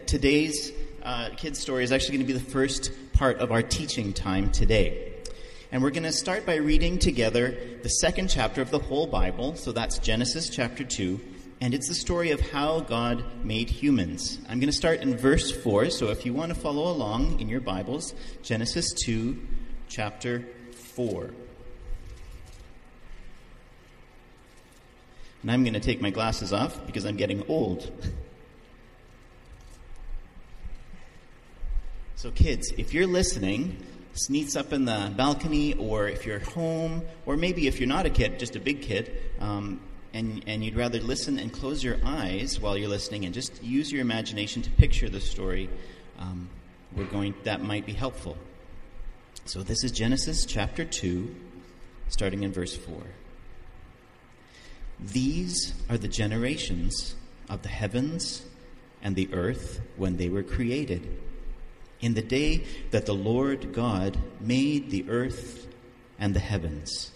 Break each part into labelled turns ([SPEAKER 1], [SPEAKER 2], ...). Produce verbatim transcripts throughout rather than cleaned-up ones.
[SPEAKER 1] that today's uh, kid's story is actually going to be the first part of our teaching time today. And we're going to start by reading together the second chapter of the whole Bible. So that's Genesis chapter two. And it's the story of how God made humans. I'm going to start in verse four. So if you want to follow along in your Bibles, Genesis two, chapter four. And I'm going to take my glasses off because I'm getting old. So kids, if you're listening, sneaks up in the balcony, or if you're home, or maybe if you're not a kid, just a big kid, um, and, and you'd rather listen and close your eyes while you're listening and just use your imagination to picture the story, um, we're going, that might be helpful. So this is Genesis chapter two, starting in verse four. These are the generations of the heavens and the earth when they were created, in the day that the Lord God made the earth and the heavens.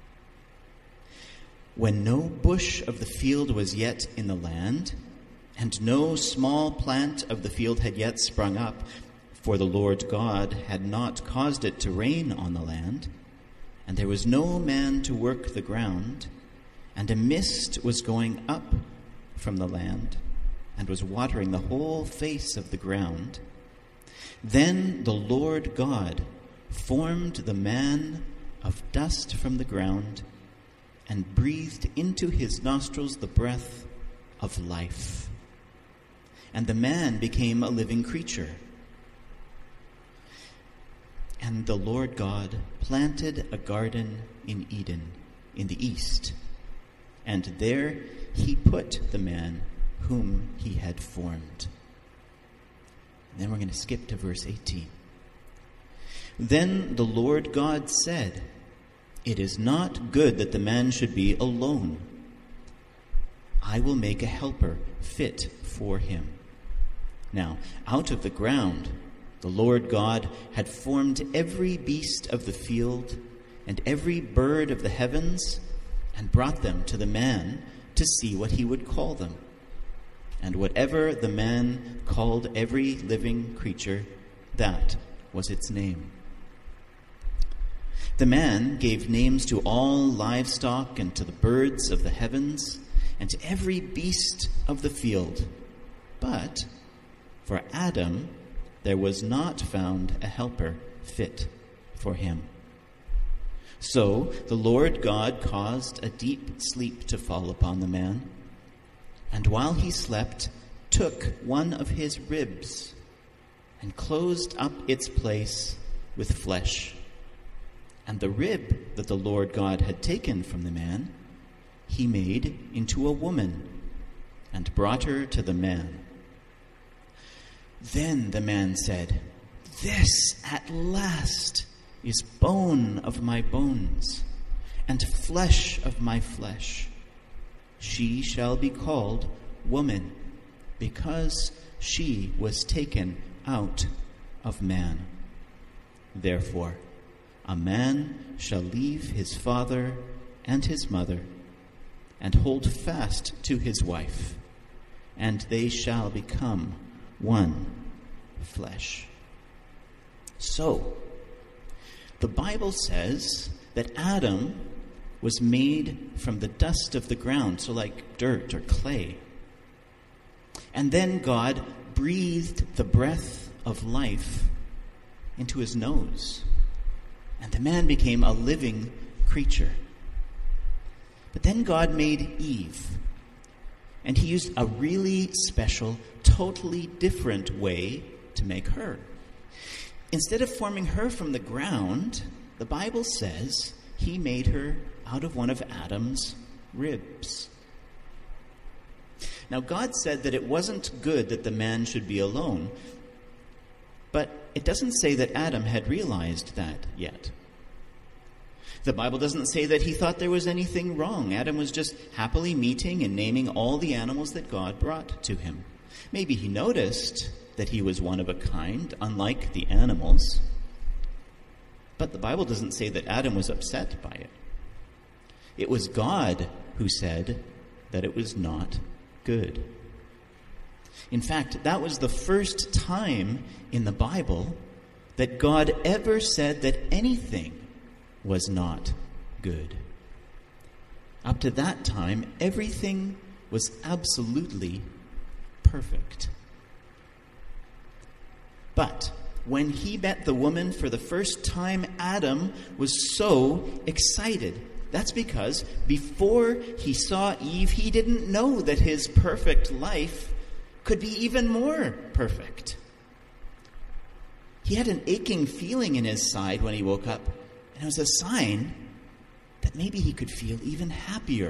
[SPEAKER 1] When no bush of the field was yet in the land, and no small plant of the field had yet sprung up, for the Lord God had not caused it to rain on the land, and there was no man to work the ground, and a mist was going up from the land, and was watering the whole face of the ground. Then the Lord God formed the man of dust from the ground, and breathed into his nostrils the breath of life. And the man became a living creature. And the Lord God planted a garden in Eden, in the east, and there he put the man whom he had formed. And then we're going to skip to verse eighteen. Then the Lord God said, "It is not good that the man should be alone. I will make a helper fit for him." Now, out of the ground, the Lord God had formed every beast of the field and every bird of the heavens, and brought them to the man to see what he would call them. And whatever the man called every living creature, that was its name. The man gave names to all livestock and to the birds of the heavens and to every beast of the field. But for Adam there was not found a helper fit for him. So the Lord God caused a deep sleep to fall upon the man, and while he slept, took one of his ribs and closed up its place with flesh. And the rib that the Lord God had taken from the man, he made into a woman and brought her to the man. Then the man said, "This at last is bone of my bones and flesh of my flesh. She shall be called woman, because she was taken out of man. Therefore, a man shall leave his father and his mother, and hold fast to his wife, and they shall become one flesh." So, the Bible says that Adam was made from the dust of the ground, so like dirt or clay. And then God breathed the breath of life into his nose, and the man became a living creature. But then God made Eve, and he used a really special, totally different way to make her. Instead of forming her from the ground, the Bible says he made her out of one of Adam's ribs. Now, God said that it wasn't good that the man should be alone, but it doesn't say that Adam had realized that yet. The Bible doesn't say that he thought there was anything wrong. Adam was just happily meeting and naming all the animals that God brought to him. Maybe he noticed that he was one of a kind, unlike the animals. But the Bible doesn't say that Adam was upset by it. It was God who said that it was not good. In fact, that was the first time in the Bible that God ever said that anything was not good. Up to that time, everything was absolutely perfect. But when he met the woman for the first time, Adam was so excited. That's because before he saw Eve, he didn't know that his perfect life could be even more perfect. He had an aching feeling in his side when he woke up, and it was a sign that maybe he could feel even happier.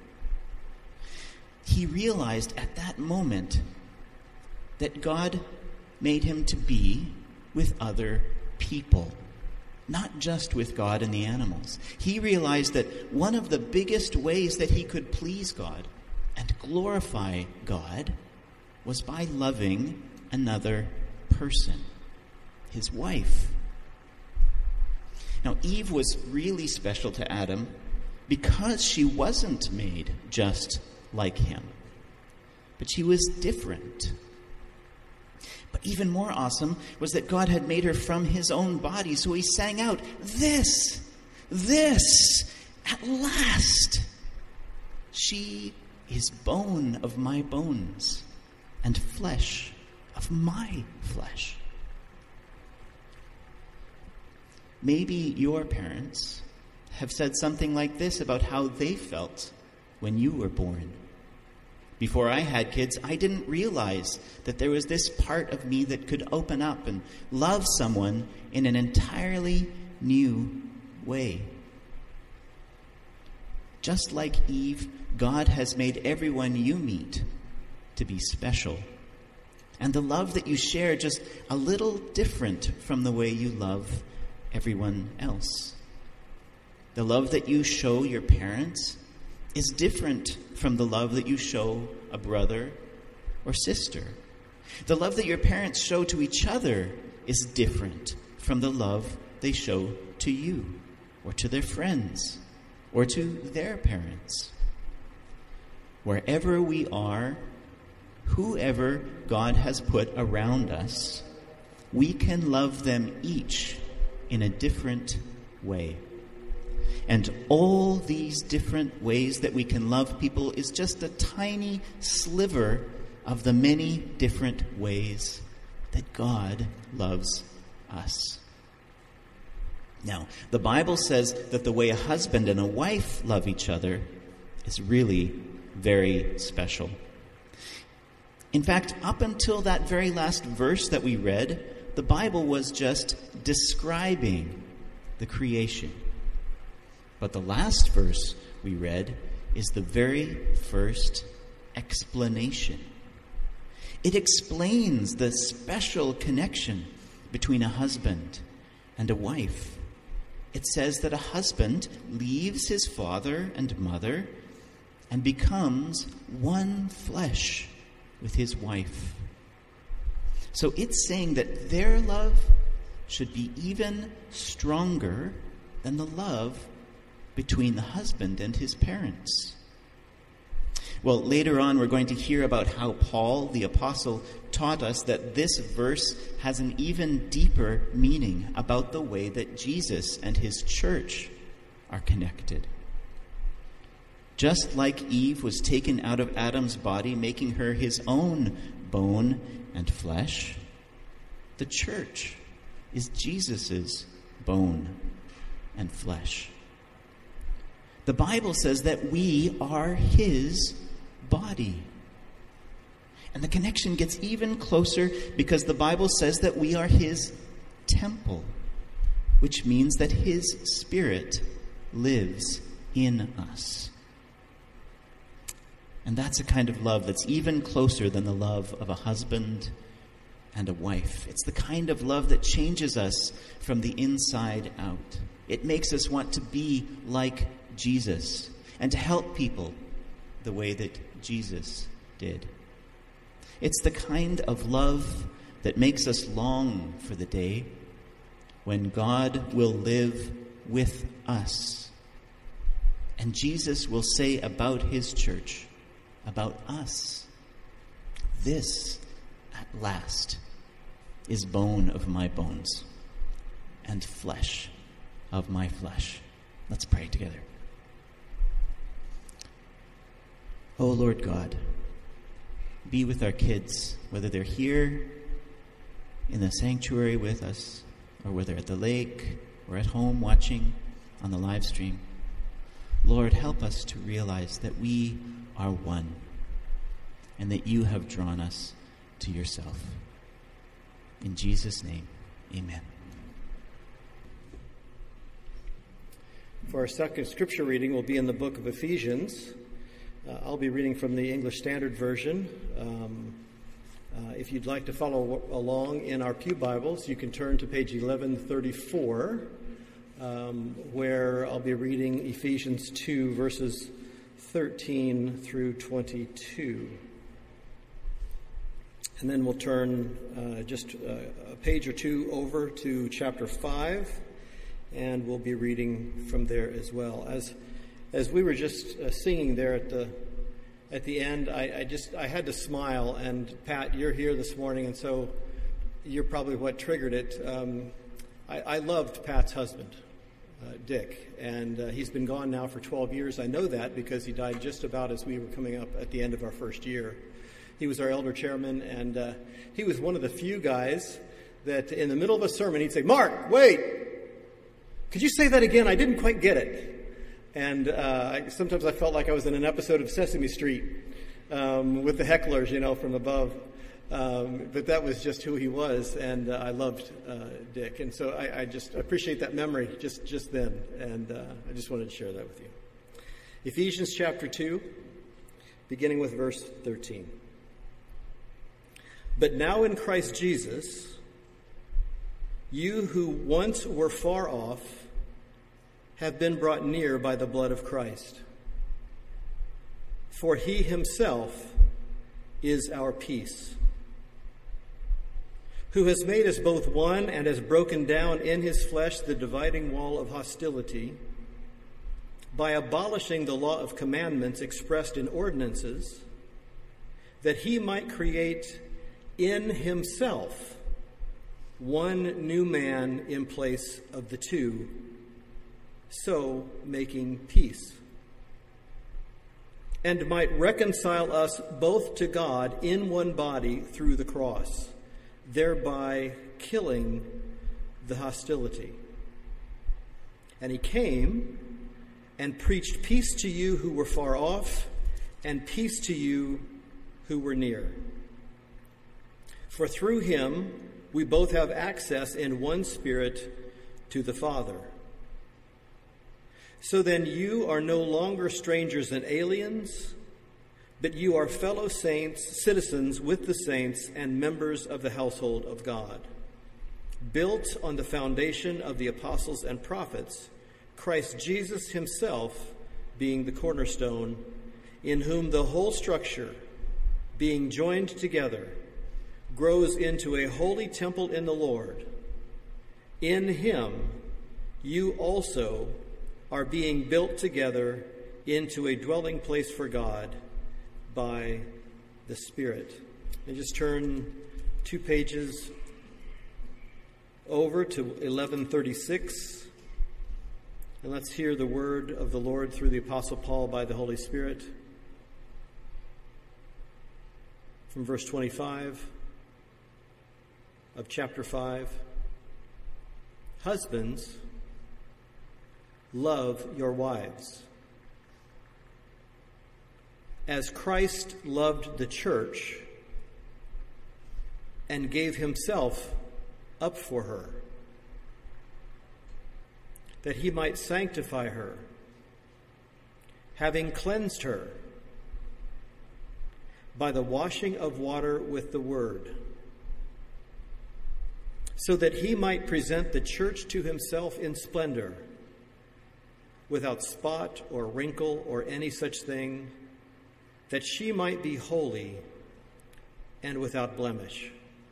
[SPEAKER 1] He realized at that moment that God made him to be with other people, not just with God and the animals. He realized that one of the biggest ways that he could please God and glorify God was by loving another person, his wife. Now, Eve was really special to Adam because she wasn't made just like him, but she was different. But even more awesome was that God had made her from his own body, so he sang out, "This, this, at last, she is bone of my bones and flesh of my flesh." Maybe your parents have said something like this about how they felt when you were born. Before I had kids, I didn't realize that there was this part of me that could open up and love someone in an entirely new way. Just like Eve, God has made everyone you meet to be special. And the love that you share just a little different from the way you love everyone else. The love that you show your parents is different from the love that you show a brother or sister. The love that your parents show to each other is different from the love they show to you or to their friends or to their parents. Wherever we are, whoever God has put around us, we can love them each in a different way. And all these different ways that we can love people is just a tiny sliver of the many different ways that God loves us. Now, the Bible says that the way a husband and a wife love each other is really very special. In fact, up until that very last verse that we read, the Bible was just describing the creation. But the last verse we read is the very first explanation. It explains the special connection between a husband and a wife. It says that a husband leaves his father and mother and becomes one flesh with his wife. So it's saying that their love should be even stronger than the love between the husband and his parents. Well, later on we're going to hear about how Paul, the apostle, taught us that this verse has an even deeper meaning about the way that Jesus and his church are connected. Just like Eve was taken out of Adam's body, making her his own bone and flesh, the church is Jesus's bone and flesh. The Bible says that we are his body. And the connection gets even closer because the Bible says that we are his temple, which means that his Spirit lives in us. And that's a kind of love that's even closer than the love of a husband and a wife. It's the kind of love that changes us from the inside out. It makes us want to be like Jesus and to help people the way that Jesus did. It's the kind of love that makes us long for the day when God will live with us. And Jesus will say about his church, about us, This, at last, is bone of my bones and flesh of my flesh. Let's pray together. O Lord God, be with our kids, whether they're here in the sanctuary with us, or whether at the lake, or at home watching on the live stream. Lord, help us to realize that we are one, and that you have drawn us to yourself. In Jesus' name, amen.
[SPEAKER 2] For our second scripture reading will be in the book of Ephesians. Uh, I'll be reading from the English Standard Version. Um, uh, if you'd like to follow along in our pew Bibles, you can turn to page eleven thirty-four, um, where I'll be reading Ephesians two, verses thirteen through twenty-two. And then we'll turn uh, just uh, a page or two over to chapter five, and we'll be reading from there as well. As as we were just uh, singing there at the at the end, I, I just I had to smile. And Pat, you're here this morning, and so you're probably what triggered it. Um, I, I loved Pat's husband, uh, Dick, and uh, he's been gone now for twelve years. I know that because he died just about as we were coming up at the end of our first year. He was our elder chairman, and uh, he was one of the few guys that in the middle of a sermon, he'd say, "Mark, wait, could you say that again? I didn't quite get it." And uh, I, sometimes I felt like I was in an episode of Sesame Street um, with the hecklers, you know, from above. Um, but that was just who he was, and uh, I loved uh, Dick. And so I, I just appreciate that memory just, just then, and uh, I just wanted to share that with you. Ephesians chapter two, beginning with verse thirteen. But now in Christ Jesus, you who once were far off have been brought near by the blood of Christ. For he himself is our peace, who has made us both one and has broken down in his flesh the dividing wall of hostility by abolishing the law of commandments expressed in ordinances, that he might create in himself one new man in place of the two, so making peace, and might reconcile us both to God in one body through the cross, thereby killing the hostility. And he came and preached peace to you who were far off, and peace to you who were near. For through him we both have access in one Spirit to the Father. So then you are no longer strangers and aliens, but you are fellow saints, citizens with the saints, and members of the household of God, built on the foundation of the apostles and prophets, Christ Jesus himself being the cornerstone, in whom the whole structure, being joined together, grows into a holy temple in the Lord. In him you also are being built together into a dwelling place for God by the Spirit. And just turn two pages over to eleven thirty-six, and let's hear the word of the Lord through the Apostle Paul by the Holy Spirit. From verse twenty-five of chapter five. Husbands, love your wives, as Christ loved the church and gave himself up for her, that he might sanctify her, having cleansed her by the washing of water with the word, so that he might present the church to himself in splendor, without spot or wrinkle or any such thing, that she might be holy and without blemish.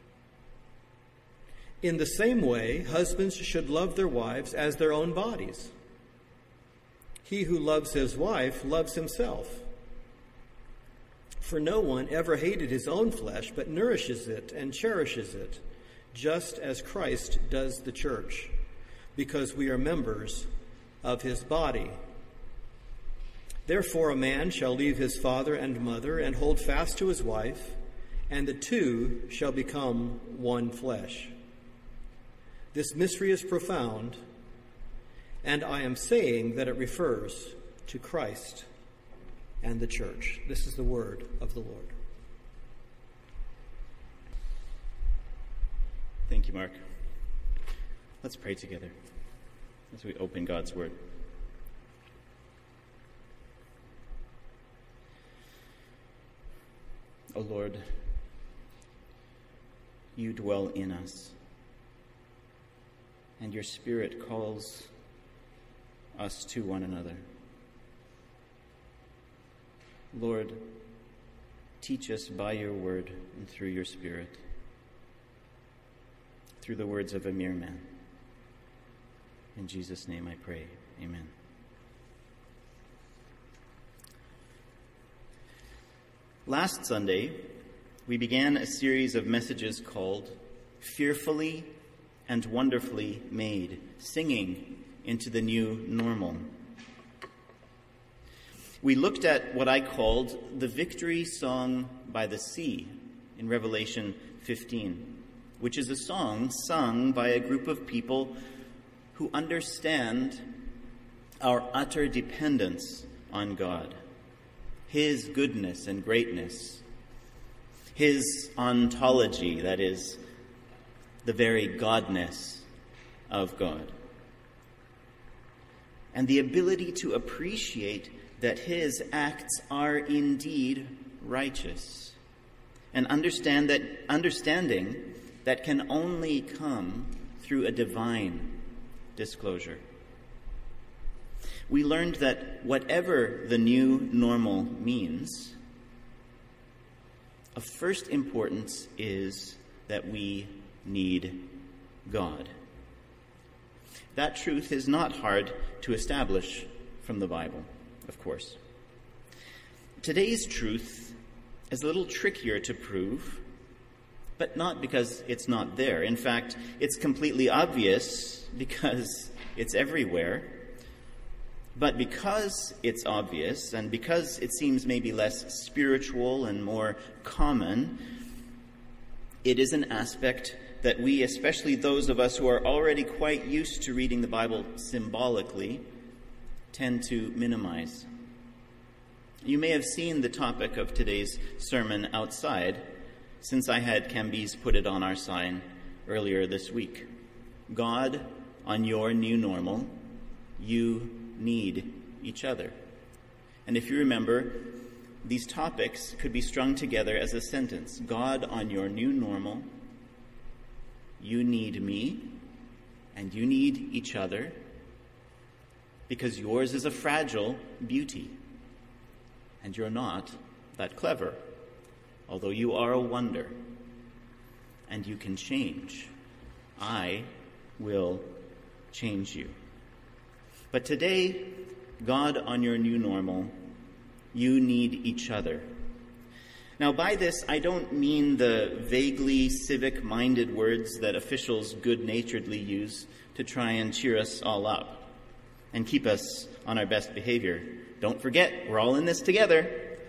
[SPEAKER 2] In the same way, husbands should love their wives as their own bodies. He who loves his wife loves himself. For no one ever hated his own flesh, but nourishes it and cherishes it, just as Christ does the church, because we are members of his body. Therefore a man shall leave his father and mother and hold fast to his wife, and the two shall become one flesh. This mystery is profound, and I am saying that it refers to Christ and the church. This is the word of the Lord.
[SPEAKER 1] Thank you, Mark. Let's pray together as we open God's word. O Lord, you dwell in us, and your Spirit calls us to one another. Lord, teach us by your word and through your Spirit, through the words of a mere man. In Jesus' name I pray, amen. Last Sunday, we began a series of messages called Fearfully and Wonderfully Made, Singing into the New Normal. We looked at what I called the victory song by the sea in Revelation fifteen, which is a song sung by a group of people who understand our utter dependence on God, his goodness and greatness, his ontology, that is, the very godness of God, and the ability to appreciate that his acts are indeed righteous, and understand that understanding that can only come through a divine disclosure. We learned that whatever the new normal means, of first importance is that we need God. That truth is not hard to establish from the Bible, of course. Today's truth is a little trickier to prove, but not because it's not there. In fact, it's completely obvious because it's everywhere. But because it's obvious, and because it seems maybe less spiritual and more common, it is an aspect that we, especially those of us who are already quite used to reading the Bible symbolically, tend to minimize. You may have seen the topic of today's sermon outside, since I had Camby's put it on our sign earlier this week. God on your new normal, you need each other. And if you remember, these topics could be strung together as a sentence. God on your new normal, you need me, and you need each other, because yours is a fragile beauty, and you're not that clever, although you are a wonder, and you can change. I will change you. But today, God on your new normal, you need each other. Now, by this, I don't mean the vaguely civic-minded words that officials good-naturedly use to try and cheer us all up and keep us on our best behavior. Don't forget, we're all in this together.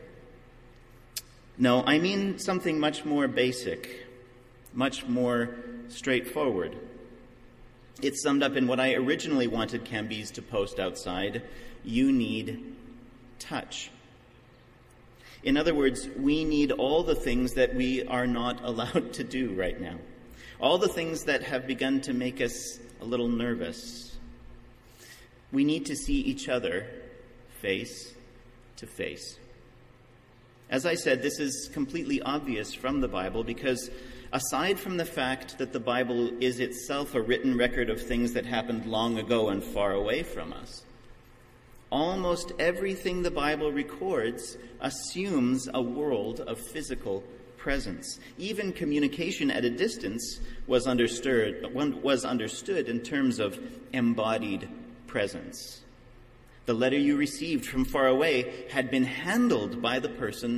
[SPEAKER 1] No, I mean something much more basic, much more straightforward. It's summed up in what I originally wanted Camby's to post outside. You need touch. In other words, we need all the things that we are not allowed to do right now. All the things that have begun to make us a little nervous. We need to see each other face to face. As I said, this is completely obvious from the Bible because aside from the fact that the Bible is itself a written record of things that happened long ago and far away from us, almost everything the Bible records assumes a world of physical presence. Even communication at a distance was understood, was understood in terms of embodied presence. The letter you received from far away had been handled by the person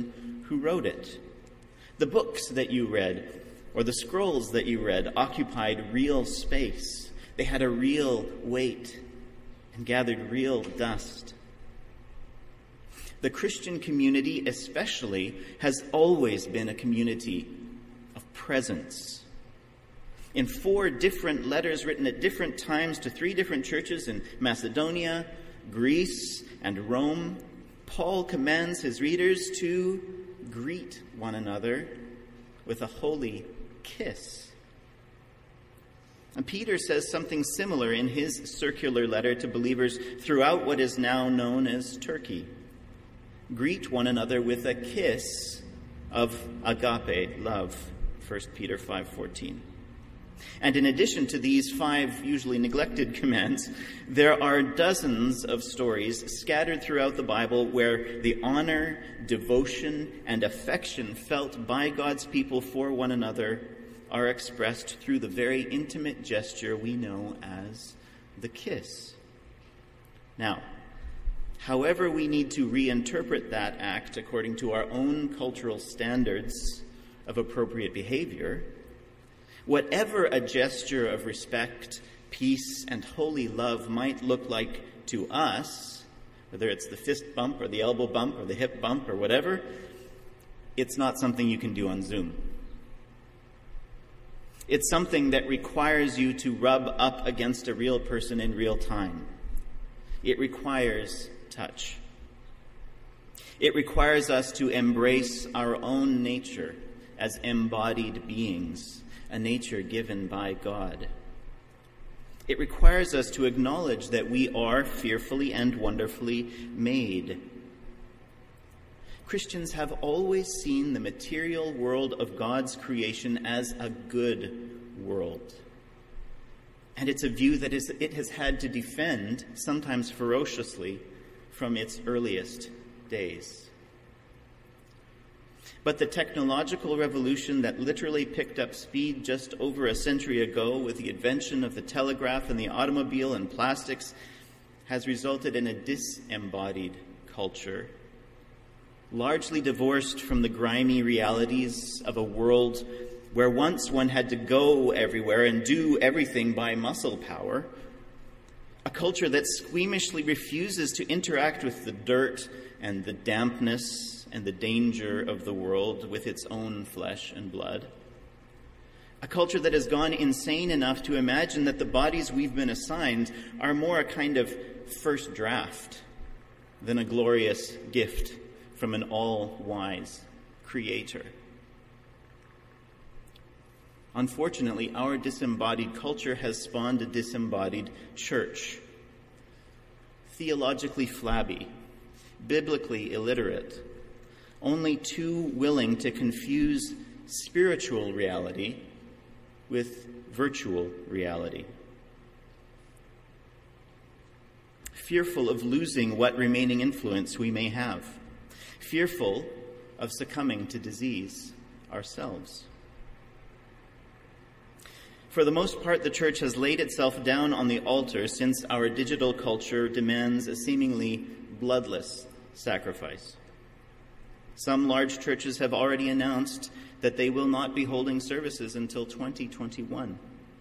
[SPEAKER 1] who wrote it. The books that you read, or the scrolls that you read, occupied real space. They had a real weight and gathered real dust. The Christian community especially has always been a community of presence. In four different letters written at different times to three different churches in Macedonia, Greece, and Rome, Paul commands his readers to greet one another with a holy kiss. And Peter says something similar in his circular letter to believers throughout what is now known as Turkey. Greet one another with a kiss of agape, love, First Peter five fourteen. And in addition to these five usually neglected commands, there are dozens of stories scattered throughout the Bible where the honor, devotion, and affection felt by God's people for one another are expressed through the very intimate gesture we know as the kiss. Now, however we need to reinterpret that act according to our own cultural standards of appropriate behavior, whatever a gesture of respect, peace, and holy love might look like to us, whether it's the fist bump or the elbow bump or the hip bump or whatever, it's not something you can do on Zoom. It's something that requires you to rub up against a real person in real time. It requires touch. It requires us to embrace our own nature as embodied beings, a nature given by God. It requires us to acknowledge that we are fearfully and wonderfully made. Christians have always seen the material world of God's creation as a good world. And it's a view that is, it has had to defend, sometimes ferociously, from its earliest days. But the technological revolution that literally picked up speed just over a century ago with the invention of the telegraph and the automobile and plastics has resulted in a disembodied culture, largely divorced from the grimy realities of a world where once one had to go everywhere and do everything by muscle power, a culture that squeamishly refuses to interact with the dirt and the dampness and the danger of the world with its own flesh and blood. A culture that has gone insane enough to imagine that the bodies we've been assigned are more a kind of first draft than a glorious gift from an all-wise creator. Unfortunately, our disembodied culture has spawned a disembodied church. Theologically flabby, biblically illiterate, only too willing to confuse spiritual reality with virtual reality. Fearful of losing what remaining influence we may have. Fearful of succumbing to disease ourselves. For the most part, the church has laid itself down on the altar since our digital culture demands a seemingly bloodless sacrifice. Some large churches have already announced that they will not be holding services until twenty twenty-one.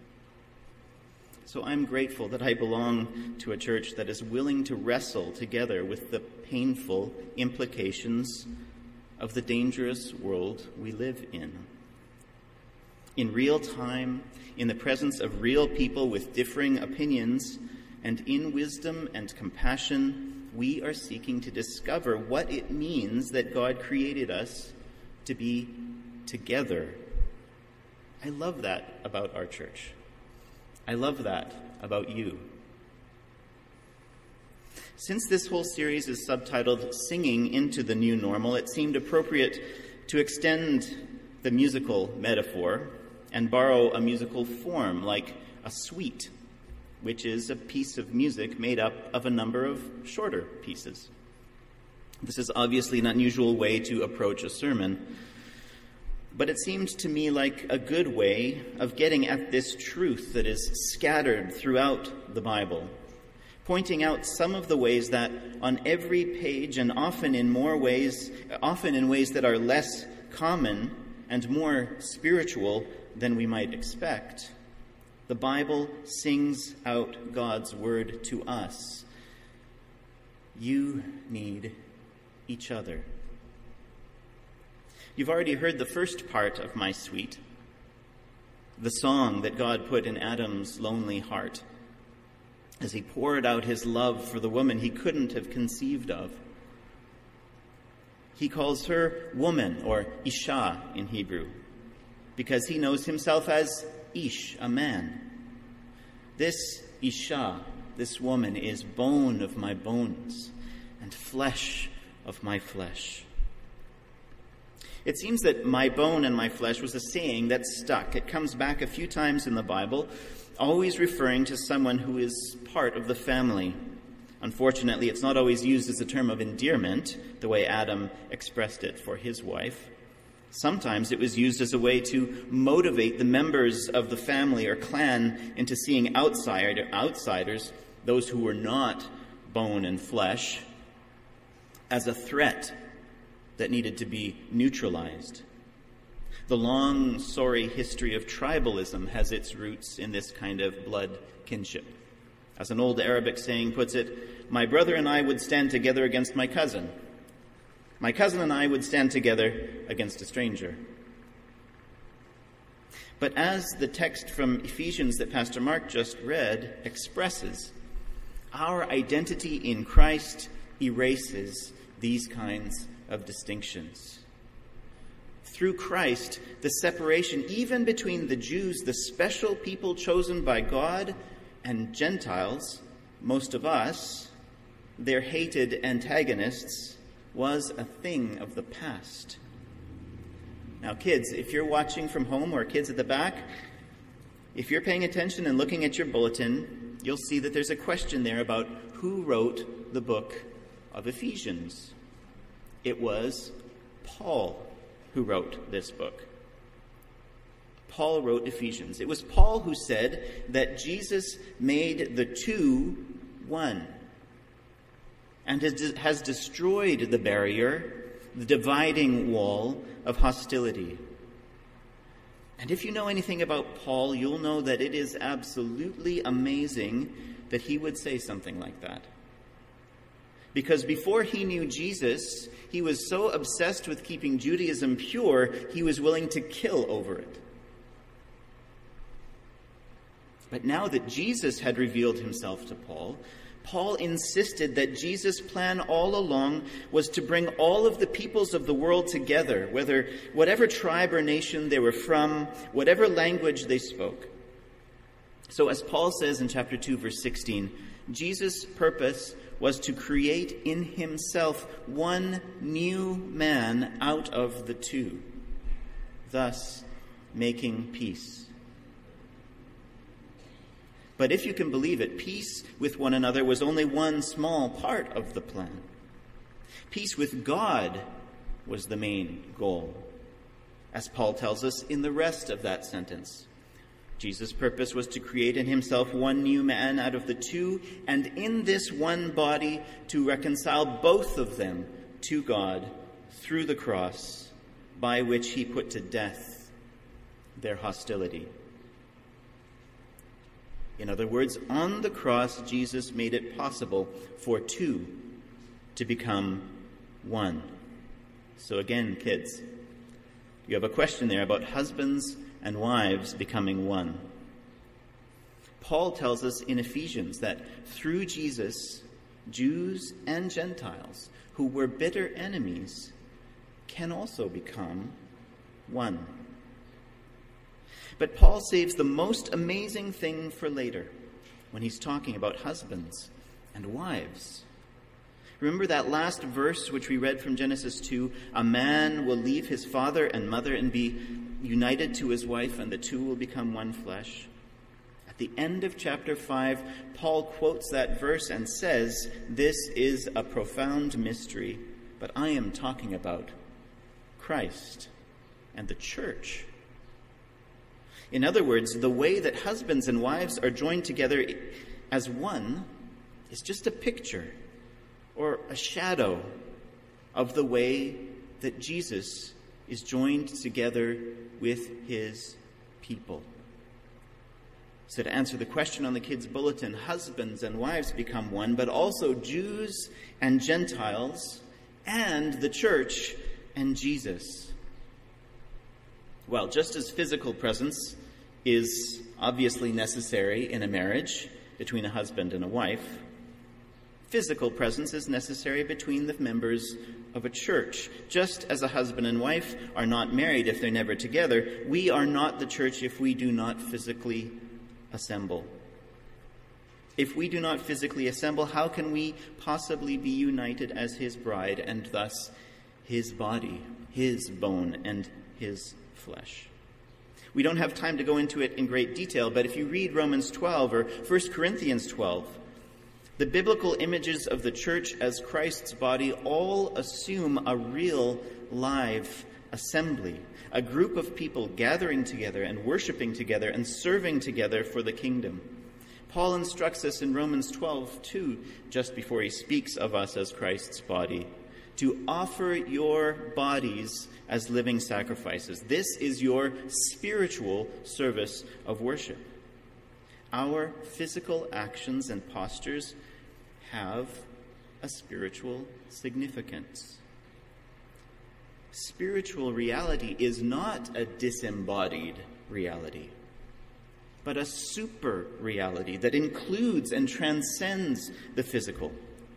[SPEAKER 1] So I'm grateful that I belong to a church that is willing to wrestle together with the painful implications of the dangerous world we live in. In real time, in the presence of real people with differing opinions, and in wisdom and compassion, we are seeking to discover what it means that God created us to be together. I love that about our church. I love that about you. Since this whole series is subtitled Singing into the New Normal, it seemed appropriate to extend the musical metaphor and borrow a musical form like a suite, which is a piece of music made up of a number of shorter pieces. This is obviously an unusual way to approach a sermon, but it seemed to me like a good way of getting at this truth that is scattered throughout the Bible, pointing out some of the ways that on every page, and often in more ways, often in ways that are less common and more spiritual than we might expect, the Bible sings out God's word to us. You need each other. You've already heard the first part of my suite, the song that God put in Adam's lonely heart as he poured out his love for the woman he couldn't have conceived of. He calls her woman, or Isha in Hebrew, because he knows himself as Ish, a man. This Isha, this woman, is bone of my bones and flesh of my flesh. It seems that my bone and my flesh was a saying that stuck. It comes back a few times in the Bible, always referring to someone who is part of the family. Unfortunately, it's not always used as a term of endearment, the way Adam expressed it for his wife. Sometimes it was used as a way to motivate the members of the family or clan into seeing outsider, outsiders, those who were not bone and flesh, as a threat that needed to be neutralized. The long, sorry history of tribalism has its roots in this kind of blood kinship. As an old Arabic saying puts it, my brother and I would stand together against my cousin. My cousin and I would stand together against a stranger. But as the text from Ephesians that Pastor Mark just read expresses, our identity in Christ erases these kinds of distinctions. Through Christ, the separation even between the Jews, the special people chosen by God, and Gentiles, most of us, their hated antagonists, was a thing of the past. Now, kids, if you're watching from home, or kids at the back, if you're paying attention and looking at your bulletin, you'll see that there's a question there about who wrote the book of Ephesians. It was Paul who wrote this book. Paul wrote Ephesians. It was Paul who said that Jesus made the two one and has destroyed the barrier, the dividing wall of hostility. And if you know anything about Paul, you'll know that it is absolutely amazing that he would say something like that. Because before he knew Jesus, he was so obsessed with keeping Judaism pure, he was willing to kill over it. But now that Jesus had revealed himself to Paul, Paul insisted that Jesus' plan all along was to bring all of the peoples of the world together, whether whatever tribe or nation they were from, whatever language they spoke. So as Paul says in chapter two, verse sixteen, Jesus' purpose was to create in himself one new man out of the two, thus making peace. But if you can believe it, peace with one another was only one small part of the plan. Peace with God was the main goal, as Paul tells us in the rest of that sentence. Jesus' purpose was to create in himself one new man out of the two, and in this one body to reconcile both of them to God through the cross, by which he put to death their hostility. In other words, on the cross, Jesus made it possible for two to become one. So again, kids, you have a question there about husbands and wives becoming one. Paul tells us in Ephesians that through Jesus, Jews and Gentiles who were bitter enemies can also become one. But Paul saves the most amazing thing for later when he's talking about husbands and wives. Remember that last verse which we read from Genesis two? A man will leave his father and mother and be united to his wife, and the two will become one flesh. At the end of chapter five, Paul quotes that verse and says, this is a profound mystery, but I am talking about Christ and the church. In other words, the way that husbands and wives are joined together as one is just a picture or a shadow of the way that Jesus is joined together with his people. So to answer the question on the kids' bulletin, husbands and wives become one, but also Jews and Gentiles and the church and Jesus. Well, just as physical presence is obviously necessary in a marriage between a husband and a wife, physical presence is necessary between the members of a church. Just as a husband and wife are not married if they're never together, we are not the church if we do not physically assemble. If we do not physically assemble, how can we possibly be united as his bride and thus his body, his bone, and his flesh? We don't have time to go into it in great detail, but if you read Romans twelve or First Corinthians twelve, the biblical images of the church as Christ's body all assume a real, live assembly, a group of people gathering together and worshiping together and serving together for the kingdom. Paul instructs us in Romans twelve two, just before he speaks of us as Christ's body, to offer your bodies as living sacrifices. This is your spiritual service of worship. Our physical actions and postures have a spiritual significance. Spiritual reality is not a disembodied reality, but a super reality that includes and transcends the physical.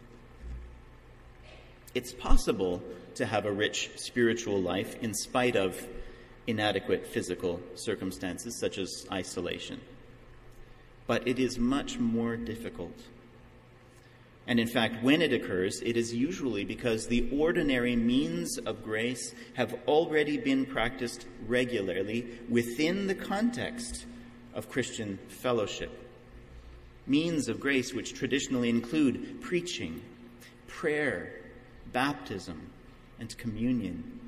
[SPEAKER 1] It's possible to have a rich spiritual life in spite of inadequate physical circumstances such as isolation. But it is much more difficult. And in fact, when it occurs, it is usually because the ordinary means of grace have already been practiced regularly within the context of Christian fellowship. Means of grace which traditionally include preaching, prayer, baptism, and communion.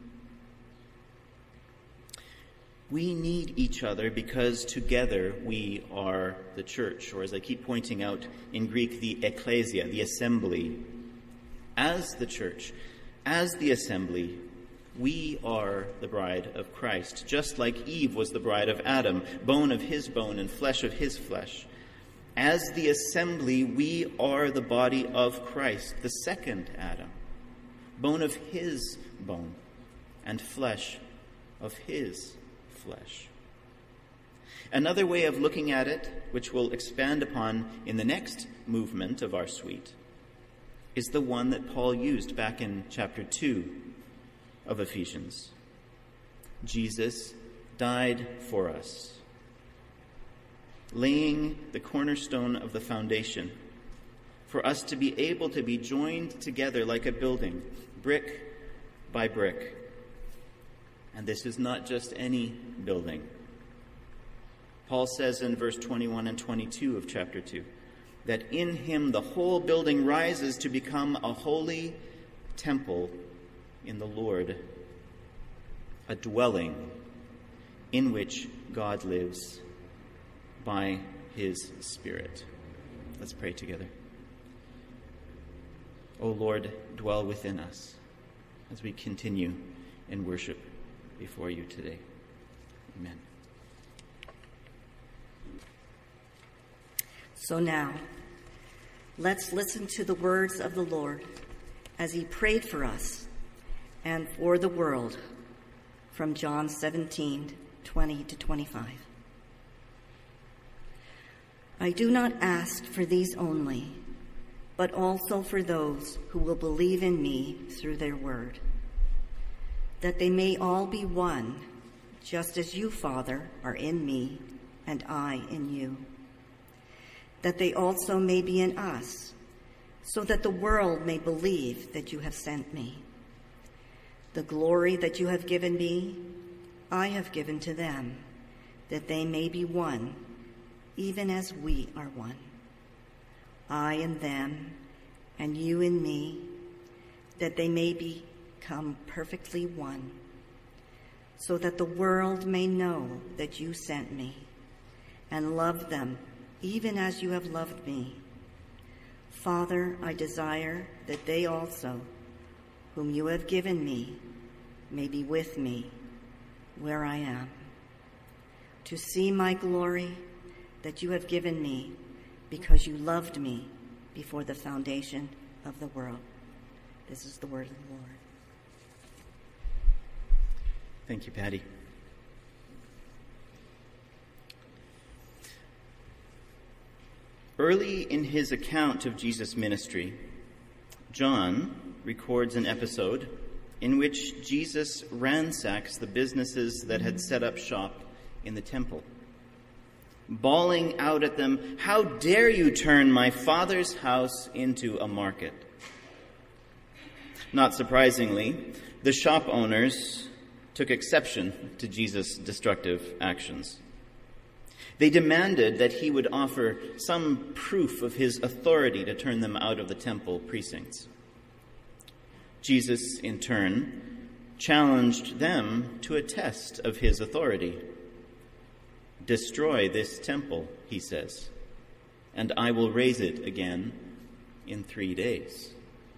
[SPEAKER 1] We need each other because together we are the church, or as I keep pointing out in Greek, the ecclesia, the assembly. As the church, as the assembly, we are the bride of Christ, just like Eve was the bride of Adam, bone of his bone and flesh of his flesh. As the assembly, we are the body of Christ, the second Adam, bone of his bone and flesh of his flesh. Another way of looking at it, which we'll expand upon in the next movement of our suite, is the one that Paul used back in chapter two of Ephesians. Jesus died for us, laying the cornerstone of the foundation for us to be able to be joined together like a building, brick by brick. And this is not just any building. Paul says in verse twenty-one and twenty-two of chapter two, that in him the whole building rises to become a holy temple in the Lord, a dwelling in which God lives by his Spirit. Let's pray together. O Lord, dwell within us as we continue in worship before you today. Amen.
[SPEAKER 3] So now, let's listen to the words of the Lord as he prayed for us and for the world from John seventeen, twenty to twenty-five. I do not ask for these only, but also for those who will believe in me through their word, that they may all be one, just as you, Father, are in me and I in you, that they also may be in us, so that the world may believe that you have sent me. The glory that you have given me, I have given to them, that they may be one, even as we are one. I in them, and you in me, that they may become perfectly one, so that the world may know that you sent me, and love them even as you have loved me. Father, I desire that they also, whom you have given me, may be with me where I am, to see my glory that you have given me because you loved me before the foundation of the world. This is the word of the Lord.
[SPEAKER 1] Thank you, Patty. Early in his account of Jesus' ministry, John records an episode in which Jesus ransacks the businesses that had set up shop in the temple, bawling out at them, "How dare you turn my Father's house into a market?" Not surprisingly, the shop owners took exception to Jesus' destructive actions. They demanded that he would offer some proof of his authority to turn them out of the temple precincts. Jesus, in turn, challenged them to a test of his authority. "Destroy this temple," he says, "and I will raise it again in three days."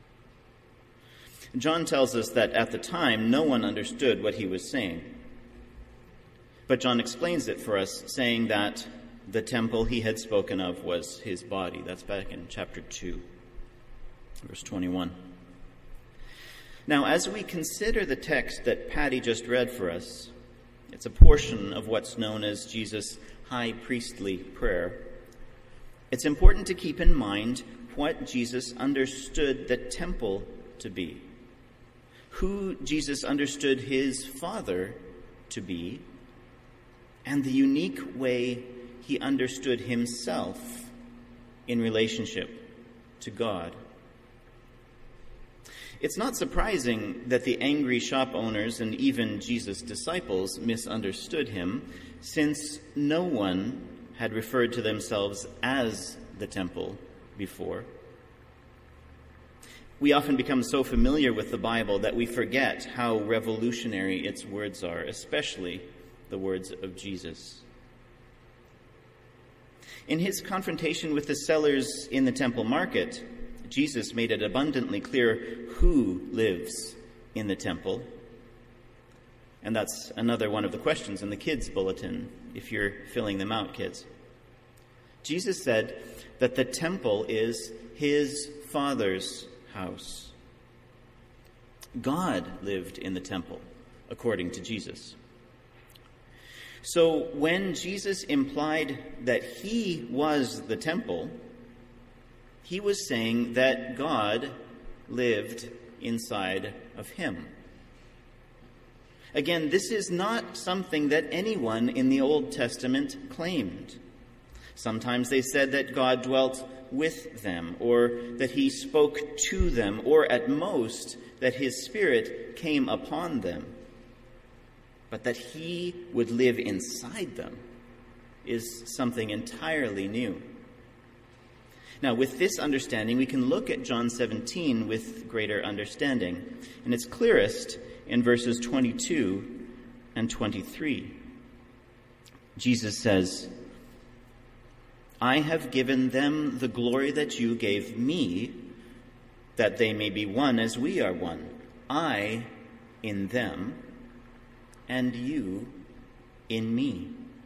[SPEAKER 1] John tells us that at the time, no one understood what he was saying. But John explains it for us, saying that the temple he had spoken of was his body. That's back in chapter two, verse twenty-one. Now, as we consider the text that Patty just read for us, it's a portion of what's known as Jesus' high priestly prayer. It's important to keep in mind what Jesus understood the temple to be, who Jesus understood his Father to be, and the unique way he understood himself in relationship to God. It's not surprising that the angry shop owners and even Jesus' disciples misunderstood him, since no one had referred to themselves as the temple before. We often become so familiar with the Bible that we forget how revolutionary its words are, especially the words of Jesus. In his confrontation with the sellers in the temple market, Jesus made it abundantly clear who lives in the temple. And that's another one of the questions in the kids' bulletin, if you're filling them out, kids. Jesus said that the temple is his Father's house. God lived in the temple, according to Jesus. So when Jesus implied that he was the temple, he was saying that God lived inside of him. Again, this is not something that anyone in the Old Testament claimed. Sometimes they said that God dwelt with them, or that he spoke to them, or at most that his Spirit came upon them. But that he would live inside them is something entirely new. Now, with this understanding, we can look at John seventeen with greater understanding. And it's clearest in verses twenty-two and twenty-three. Jesus says, "I have given them the glory that you gave me, that they may be one as we are one. I in them, and you in me."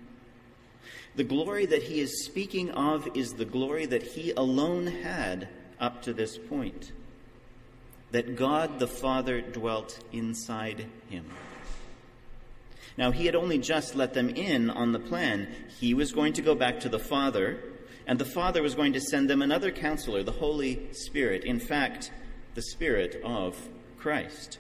[SPEAKER 1] The glory that he is speaking of is the glory that he alone had up to this point, that God the Father dwelt inside him. Now, he had only just let them in on the plan. He was going to go back to the Father, and the Father was going to send them another counselor, the Holy Spirit. In fact, the Spirit of Christ.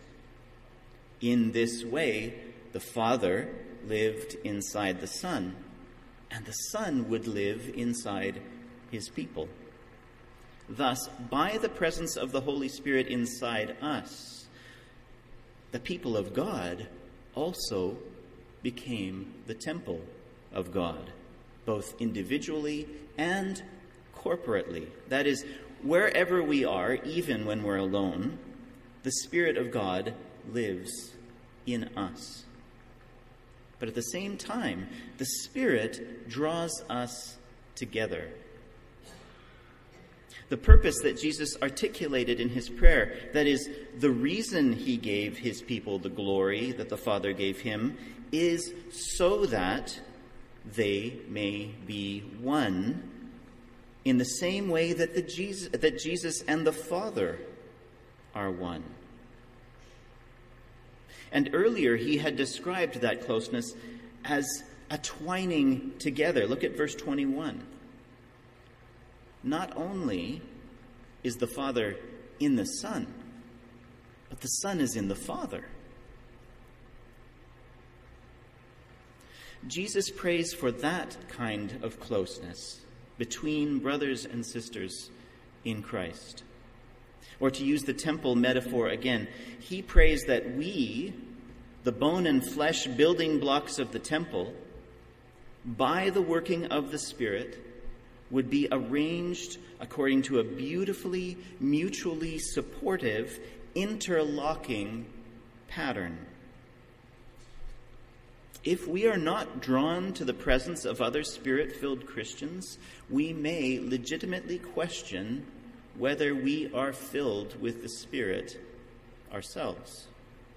[SPEAKER 1] In this way, the Father lived inside the Son, and the Son would live inside his people. Thus, by the presence of the Holy Spirit inside us, the people of God also became the temple of God, both individually and corporately. That is, wherever we are, even when we're alone, the Spirit of God lives in us. But at the same time, the Spirit draws us together. The purpose that Jesus articulated in his prayer, that is, the reason he gave his people the glory that the Father gave him, is so that they may be one in the same way that, the Jesus, that Jesus and the Father are one. And earlier he had described that closeness as a twining together. Look at verse twenty-one. Not only is the Father in the Son, but the Son is in the Father. Jesus prays for that kind of closeness between brothers and sisters in Christ. Or to use the temple metaphor again, he prays that we, the bone and flesh building blocks of the temple, by the working of the Spirit, would be arranged according to a beautifully, mutually supportive, interlocking pattern. If we are not drawn to the presence of other Spirit-filled Christians, we may legitimately question whether we are filled with the Spirit ourselves.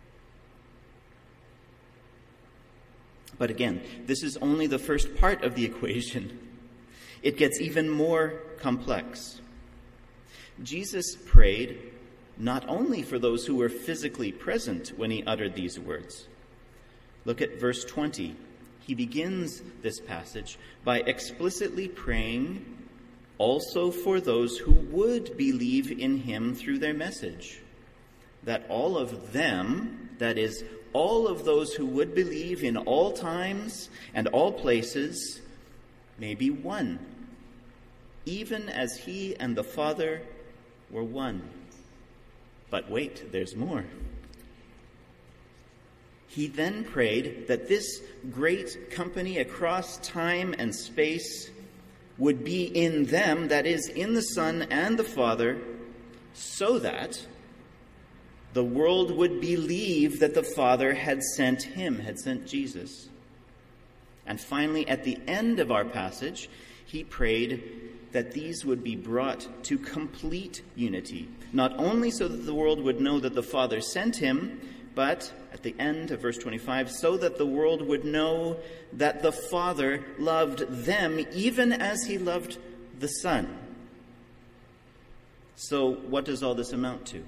[SPEAKER 1] But again, this is only the first part of the equation. It gets even more complex. Jesus prayed not only for those who were physically present when he uttered these words. Look at verse twenty. He begins this passage by explicitly praying also for those who would believe in him through their message, that all of them, that is, all of those who would believe in all times and all places, may be one, even as he and the Father were one. But wait, there's more. He then prayed that this great company across time and space would be in them, that is, in the Son and the Father, so that the world would believe that the Father had sent him, had sent Jesus. And finally, at the end of our passage, he prayed that these would be brought to complete unity, not only so that the world would know that the Father sent him, but at the end of verse twenty-five, so that the world would know that the Father loved them even as he loved the Son. So what does all this amount to?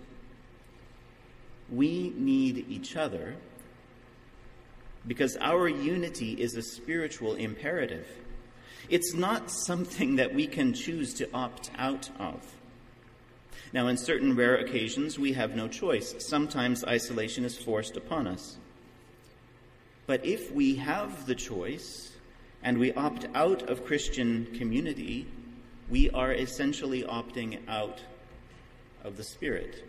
[SPEAKER 1] We need each other because our unity is a spiritual imperative. It's not something that we can choose to opt out of. Now, in certain rare occasions, we have no choice. Sometimes isolation is forced upon us. But if we have the choice and we opt out of Christian community, we are essentially opting out of the Spirit.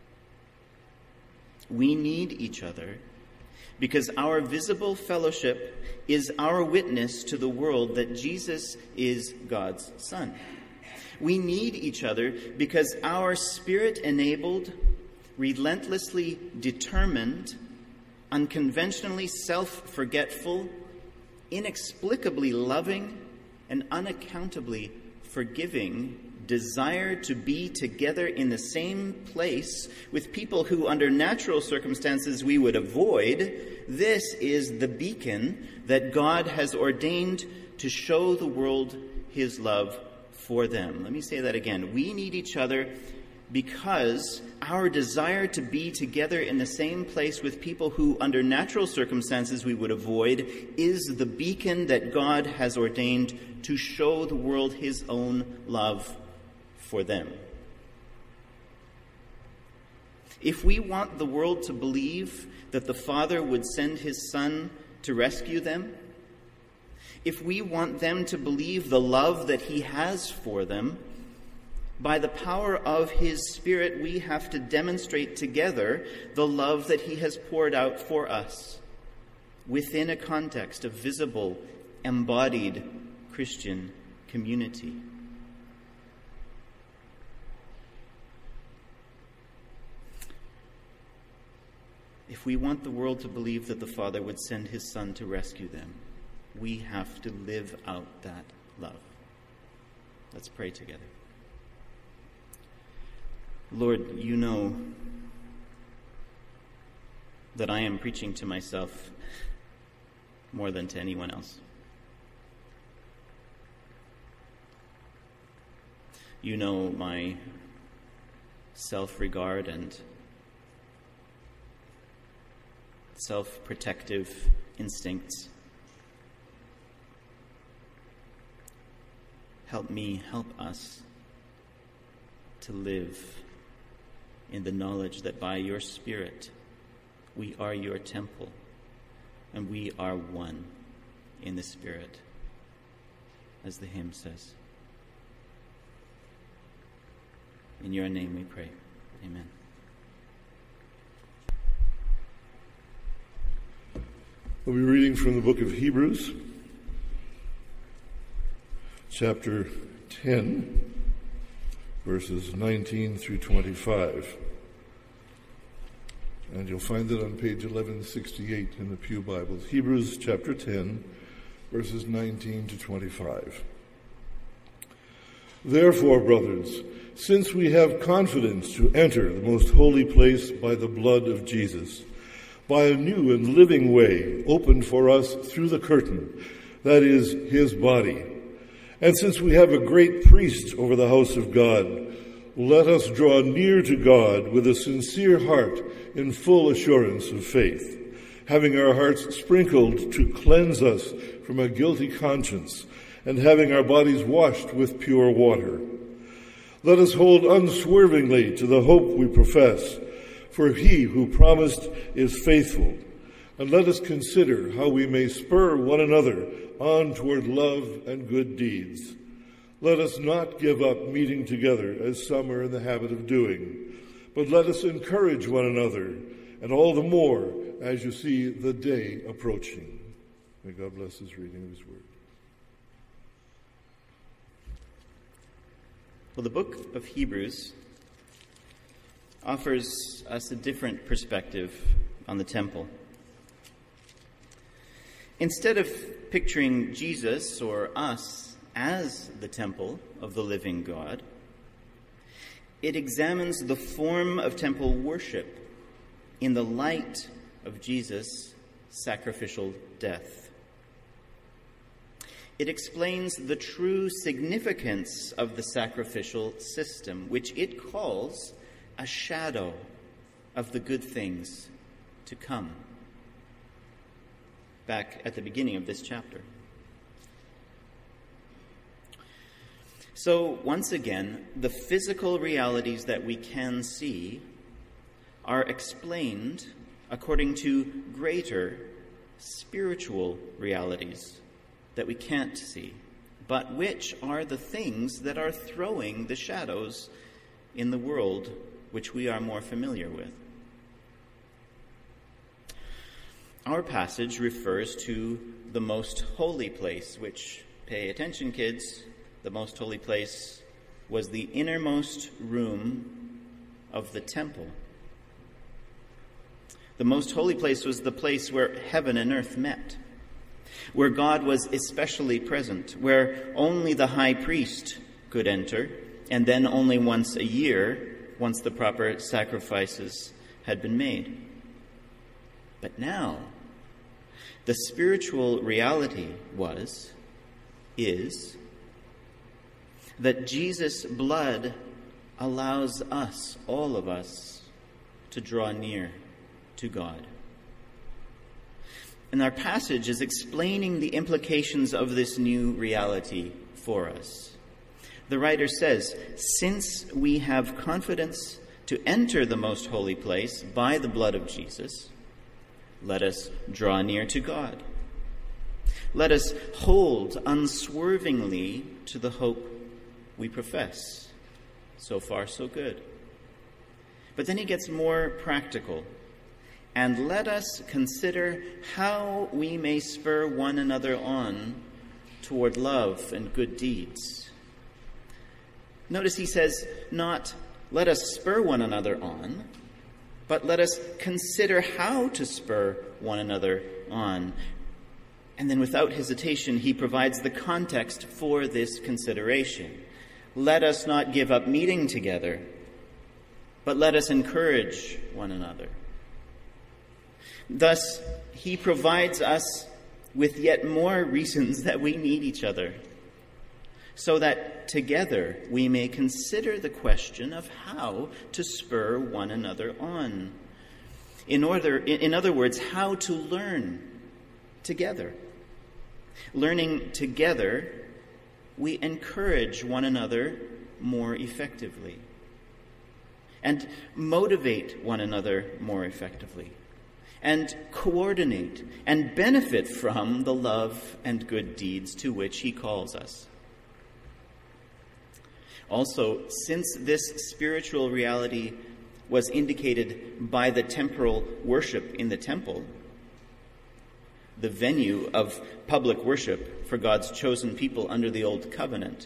[SPEAKER 1] We need each other because our visible fellowship is our witness to the world that Jesus is God's Son. We need each other because our Spirit-enabled, relentlessly determined, unconventionally self-forgetful, inexplicably loving, and unaccountably forgiving desire to be together in the same place with people who under natural circumstances we would avoid, this is the beacon that God has ordained to show the world his love for them. Let me say that again. We need each other because our desire to be together in the same place with people who under natural circumstances we would avoid is the beacon that God has ordained to show the world his own love for them. If we want the world to believe that the Father would send his Son to rescue them, if we want them to believe the love that he has for them, by the power of his Spirit, we have to demonstrate together the love that he has poured out for us within a context of visible, embodied Christian community. If we want the world to believe that the Father would send his Son to rescue them, we have to live out that love. Let's pray together. Lord, you know that I am preaching to myself more than to anyone else. You know my self-regard and self-protective instincts. Help me, help us to live in the knowledge that by your Spirit we are your temple and we are one in the Spirit, as the hymn says. In your name we pray. Amen.
[SPEAKER 4] We'll be reading from the book of Hebrews, chapter ten, verses nineteen through twenty-five. And you'll find it on page eleven sixty-eight in the Pew Bibles. Hebrews chapter ten, verses nineteen to twenty-five. Therefore, brothers, since we have confidence to enter the most holy place by the blood of Jesus, by a new and living way opened for us through the curtain, that is, his body. And since we have a great priest over the house of God, let us draw near to God with a sincere heart in full assurance of faith, having our hearts sprinkled to cleanse us from a guilty conscience, and having our bodies washed with pure water. Let us hold unswervingly to the hope we profess, for he who promised is faithful. And let us consider how we may spur one another on toward love and good deeds. Let us not give up meeting together as some are in the habit of doing, but let us encourage one another, and all the more as you see the day approaching. May God bless his reading of his word.
[SPEAKER 1] Well, the book of Hebrews offers us a different perspective on the temple. Instead of picturing Jesus or us as the temple of the living God, it examines the form of temple worship in the light of Jesus' sacrificial death. It explains the true significance of the sacrificial system, which it calls a shadow of the good things to come. Back at the beginning of this chapter. So, once again, the physical realities that we can see are explained according to greater spiritual realities that we can't see, but which are the things that are throwing the shadows in the world which we are more familiar with. Our passage refers to the most holy place, which, pay attention kids, the most holy place was the innermost room of the temple. The most holy place was the place where heaven and earth met, where God was especially present, where only the high priest could enter, and then only once a year, once the proper sacrifices had been made. But now, the spiritual reality was, is, that Jesus' blood allows us, all of us, to draw near to God. And our passage is explaining the implications of this new reality for us. The writer says, since we have confidence to enter the most holy place by the blood of Jesus, let us draw near to God. Let us hold unswervingly to the hope we profess. So far, so good. But then he gets more practical. And let us consider how we may spur one another on toward love and good deeds. Notice he says not, let us spur one another on, but let us consider how to spur one another on. And then without hesitation, he provides the context for this consideration. Let us not give up meeting together, but let us encourage one another. Thus, he provides us with yet more reasons that we need each other, so that together we may consider the question of how to spur one another on. In order, in other words, how to learn together. Learning together, we encourage one another more effectively and motivate one another more effectively and coordinate and benefit from the love and good deeds to which he calls us. Also, since this spiritual reality was indicated by the temporal worship in the temple, the venue of public worship for God's chosen people under the Old Covenant,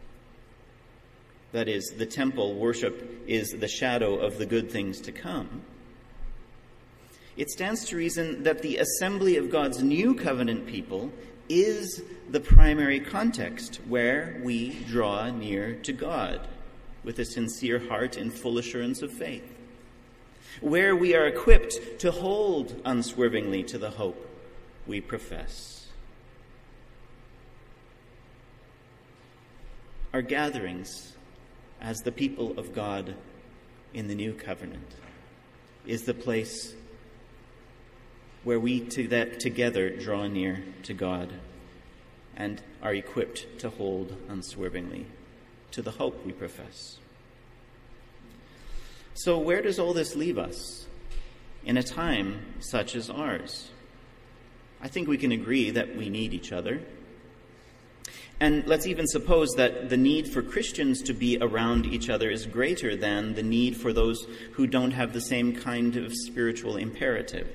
[SPEAKER 1] that is, the temple worship is the shadow of the good things to come, it stands to reason that the assembly of God's new covenant people is the primary context where we draw near to God with a sincere heart and full assurance of faith, where we are equipped to hold unswervingly to the hope we profess. Our gatherings as the people of God in the new covenant is the place where we to that together draw near to God and are equipped to hold unswervingly to the hope we profess. So where does all this leave us in a time such as ours? I think we can agree that we need each other. And let's even suppose that the need for Christians to be around each other is greater than the need for those who don't have the same kind of spiritual imperative.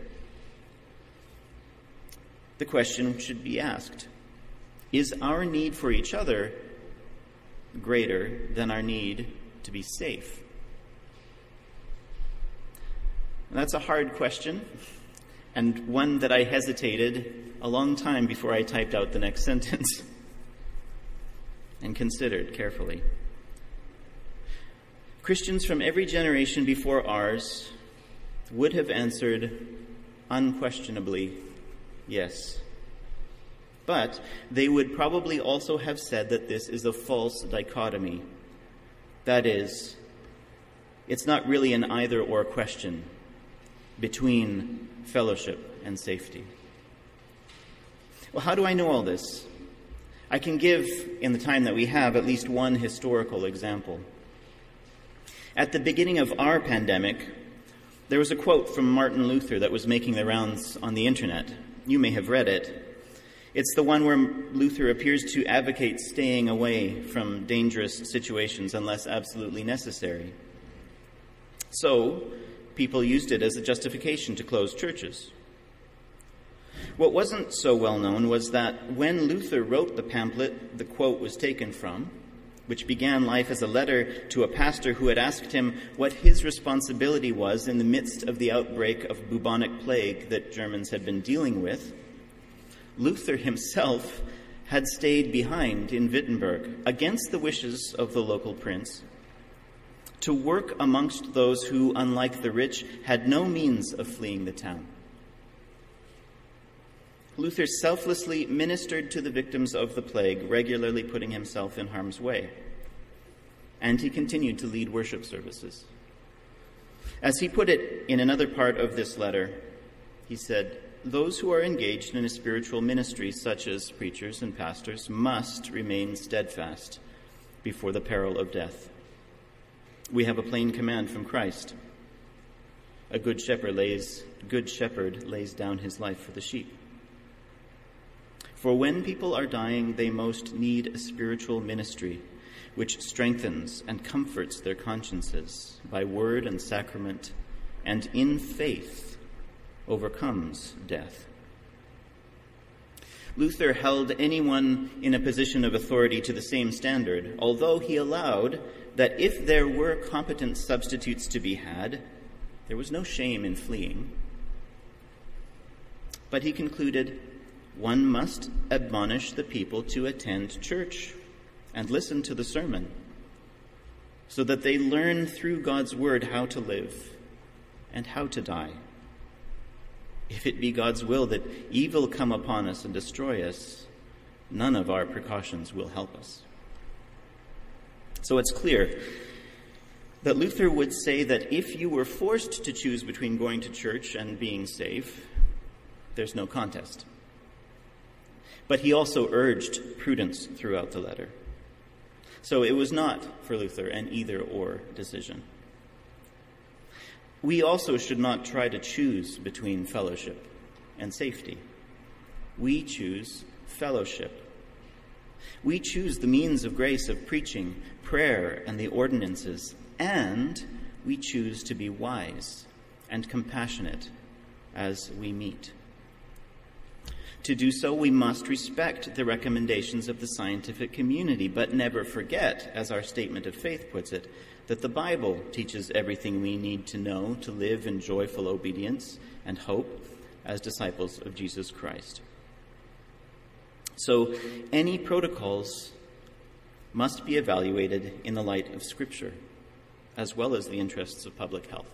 [SPEAKER 1] The question should be asked, is our need for each other greater than our need to be safe? That's a hard question, and one that I hesitated a long time before I typed out the next sentence and considered carefully. Christians from every generation before ours would have answered unquestionably yes. But they would probably also have said that this is a false dichotomy. That is, it's not really an either-or question between fellowship and safety. Well, how do I know all this? I can give, in the time that we have, at least one historical example. At the beginning of our pandemic, there was a quote from Martin Luther that was making the rounds on the internet. You may have read it. It's the one where Luther appears to advocate staying away from dangerous situations unless absolutely necessary. So, people used it as a justification to close churches. What wasn't so well known was that when Luther wrote the pamphlet the quote was taken from, which began life as a letter to a pastor who had asked him what his responsibility was in the midst of the outbreak of bubonic plague that Germans had been dealing with, Luther himself had stayed behind in Wittenberg against the wishes of the local prince to work amongst those who, unlike the rich, had no means of fleeing the town. Luther selflessly ministered to the victims of the plague, regularly putting himself in harm's way. And he continued to lead worship services. As he put it in another part of this letter, he said, "Those who are engaged in a spiritual ministry, such as preachers and pastors, must remain steadfast before the peril of death. We have a plain command from Christ. A good shepherd lays, good shepherd lays down his life for the sheep. For when people are dying, they most need a spiritual ministry which strengthens and comforts their consciences by word and sacrament, and in faith overcomes death." Luther held anyone in a position of authority to the same standard, although he allowed that if there were competent substitutes to be had, there was no shame in fleeing. But he concluded, one must admonish the people to attend church and listen to the sermon. so that they learn through God's word how to live and how to die. If it be God's will that evil come upon us and destroy us, none of our precautions will help us. So it's clear that Luther would say that if you were forced to choose between going to church and being safe, there's no contest. But he also urged prudence throughout the letter. So it was not, for Luther, an either-or decision. We also should not try to choose between fellowship and safety. We choose fellowship. We choose the means of grace of preaching, prayer, and the ordinances, and we choose to be wise and compassionate as we meet. To do so, we must respect the recommendations of the scientific community, but never forget, as our statement of faith puts it, that the Bible teaches everything we need to know to live in joyful obedience and hope as disciples of Jesus Christ. So, any protocols must be evaluated in the light of Scripture, as well as the interests of public health.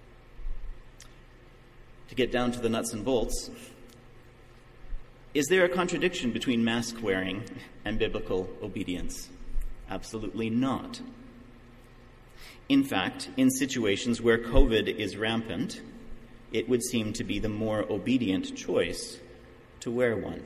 [SPEAKER 1] To get down to the nuts and bolts, is there a contradiction between mask wearing and biblical obedience? Absolutely not. In fact, in situations where COVID is rampant, it would seem to be the more obedient choice to wear one.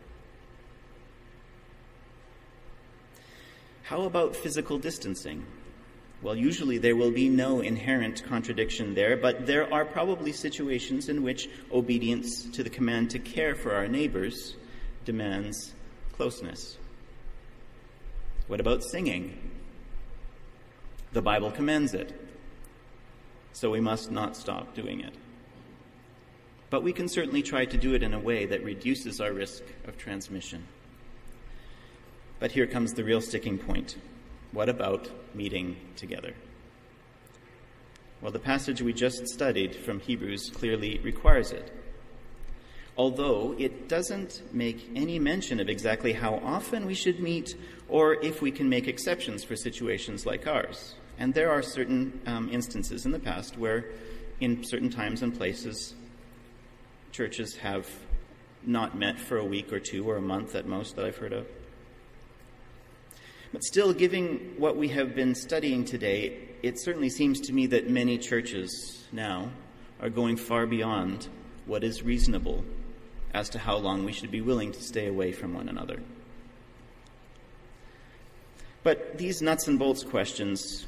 [SPEAKER 1] How about physical distancing? Well, usually there will be no inherent contradiction there, but there are probably situations in which obedience to the command to care for our neighbors demands closeness. What about singing? The Bible commends it, so we must not stop doing it. But we can certainly try to do it in a way that reduces our risk of transmission. But here comes the real sticking point. What about meeting together? Well, the passage we just studied from Hebrews clearly requires it, although it doesn't make any mention of exactly how often we should meet or if we can make exceptions for situations like ours. And there are certain um, instances in the past where, in certain times and places, churches have not met for a week or two or a month at most that I've heard of. But still, given what we have been studying today, it certainly seems to me that many churches now are going far beyond what is reasonable as to how long we should be willing to stay away from one another. But these nuts and bolts questions,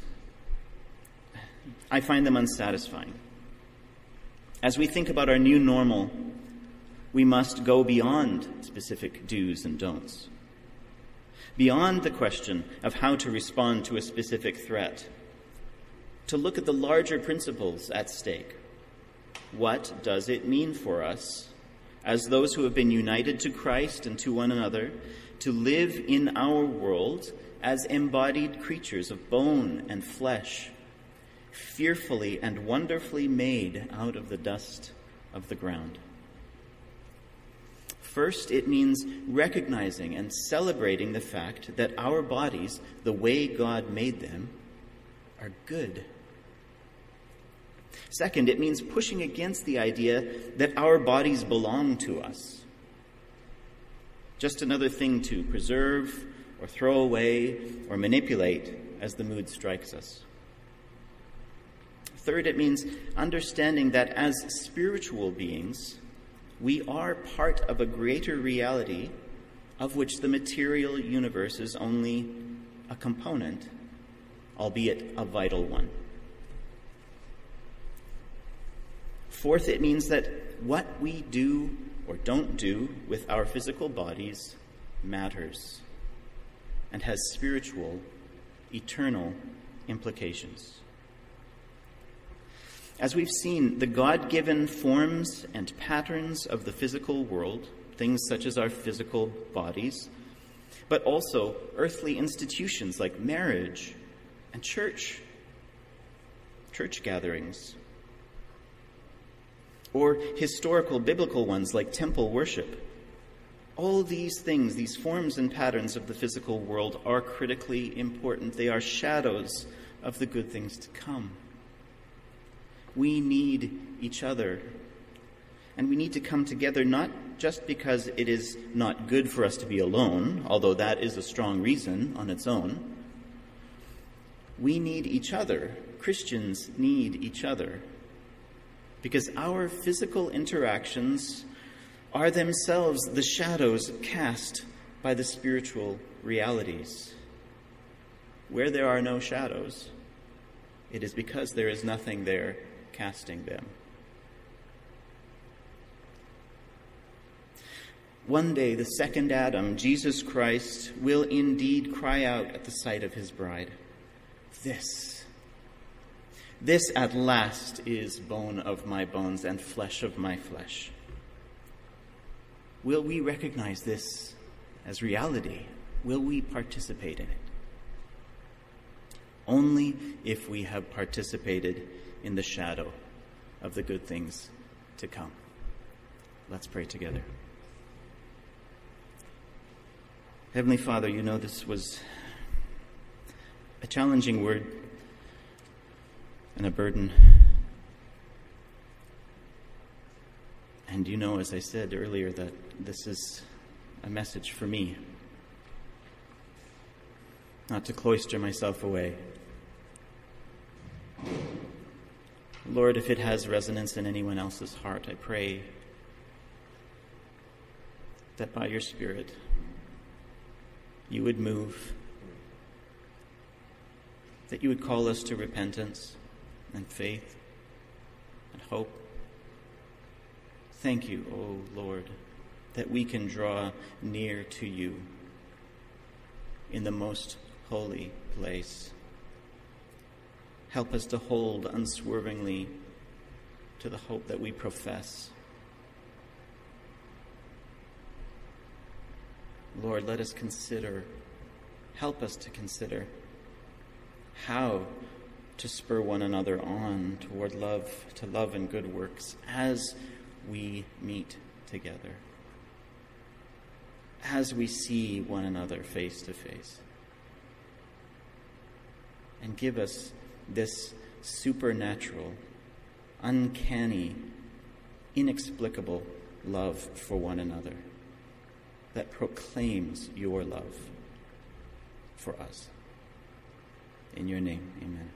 [SPEAKER 1] I find them unsatisfying. As we think about our new normal, we must go beyond specific do's and don'ts, beyond the question of how to respond to a specific threat, to look at the larger principles at stake. What does it mean for us, as those who have been united to Christ and to one another, to live in our world as embodied creatures of bone and flesh, fearfully and wonderfully made out of the dust of the ground? First, it means recognizing and celebrating the fact that our bodies, the way God made them, are good. Second, it means pushing against the idea that our bodies belong to us. Just another thing to preserve or throw away or manipulate as the mood strikes us. Third, it means understanding that as spiritual beings, we are part of a greater reality of which the material universe is only a component, albeit a vital one. Fourth, it means that what we do or don't do with our physical bodies matters and has spiritual, eternal implications. As we've seen, the God-given forms and patterns of the physical world, things such as our physical bodies, but also earthly institutions like marriage and church, church gatherings, or historical biblical ones like temple worship. All these things, these forms and patterns of the physical world, are critically important. They are shadows of the good things to come. We need each other. And we need to come together not just because it is not good for us to be alone, although that is a strong reason on its own. We need each other. Christians need each other. Because our physical interactions are themselves the shadows cast by the spiritual realities. Where there are no shadows, it is because there is nothing there casting them. One day, the second Adam, Jesus Christ, will indeed cry out at the sight of his bride, This, this at last is bone of my bones and flesh of my flesh. Will we recognize this as reality? Will we participate in it? Only if we have participated in the shadow of the good things to come. Let's pray together. Heavenly Father, you know this was a challenging word and a burden. And you know, as I said earlier, that this is a message for me. Not to cloister myself away. Lord, if it has resonance in anyone else's heart, I pray that by your Spirit you would move, that you would call us to repentance and faith and hope. Thank you, O Lord, that we can draw near to you in the most holy place. Help us to hold unswervingly to the hope that we profess. Lord, let us consider, help us to consider how to spur one another on toward love, to love and good works as we meet together, as we see one another face to face. And give us this supernatural, uncanny, inexplicable love for one another that proclaims your love for us. In your name, amen.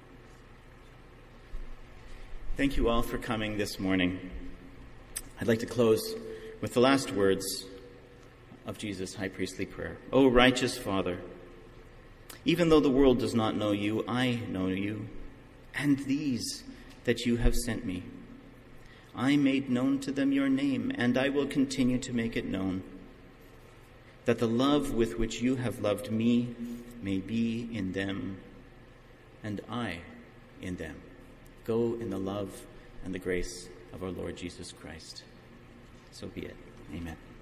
[SPEAKER 1] Thank you all for coming this morning. I'd like to close with the last words of Jesus' high priestly prayer. O righteous Father, even though the world does not know you, I know you, and these that you have sent me. I made known to them your name, and I will continue to make it known, that the love with which you have loved me may be in them, and I in them. Go in the love and the grace of our Lord Jesus Christ. So be it. Amen.